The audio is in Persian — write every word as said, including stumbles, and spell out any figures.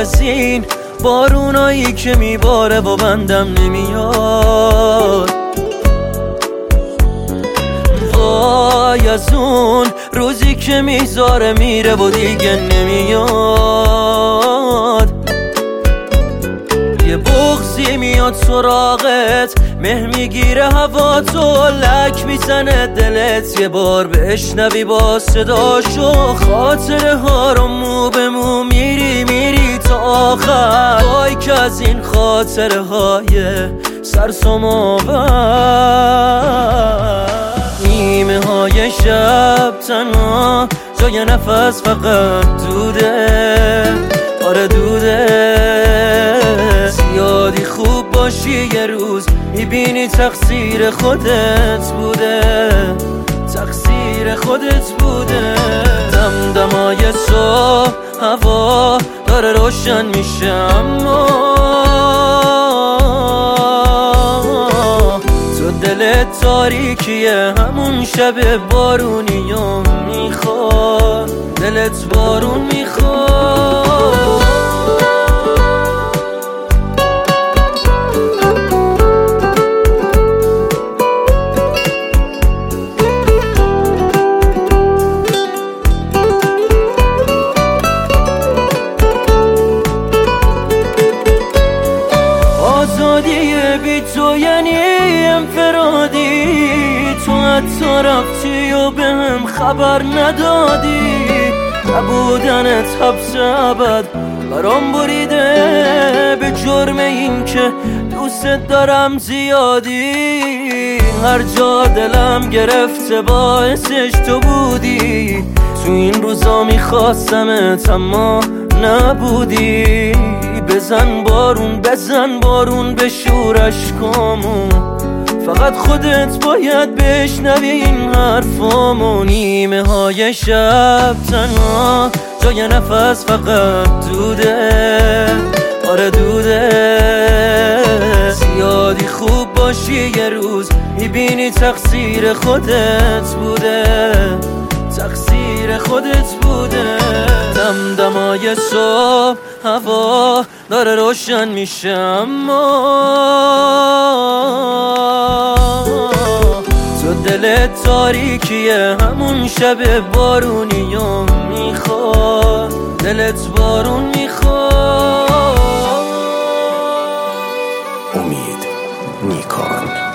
از این بارونایی که میباره با بندم نمیاد. وای از اون روزی که میذاره میره و دیگه نمیاد. یه بغضی میاد سراغت، مه میگیره هوا تو، لک میزنه دلت، یه بار بشنوی با صداشو. خاطره ها رو مو به مو میری میری تا آخر. وای که از این خاطره های سرسام آور. نیمه های شب تنها جای نفس فقط دوده، آره دوده. زیادی خوب باشی یه روز میبینی تقصیر خودت بوده، تقصیر خودت بوده. دمدمای صبح هوا داره روشن میشه، اما تو دلت تاریکیه، همون شب بارونی و میخواد، دلت بارون میخواد. آزادی بی تو یعنی انفرادی، تو حتی رفتی و به هم خبر ندادی. نبودنت حبس ابد برام بریده، به جرم این که دوست دارم زیادی. هر جا دلم گرفته باعثش تو بودی، تو این روزا میخواستمت اما نبودی. بزن بارون بزن بارون بشور اشکامون، فقط خودت باید بشنوی این حرفامو. نیمه های شب تنها جای نفس فقط دوده، آره دوده. زیادی خوب باشی یه روز میبینی تقصیر خودت بوده، تقصیر خودت بوده. دمدمای صبح هوا داره روشن میشه، اما تو دلت تاریکیه، همون شب بارونی و میخواد، دلت بارون میخواد. امید نیکان.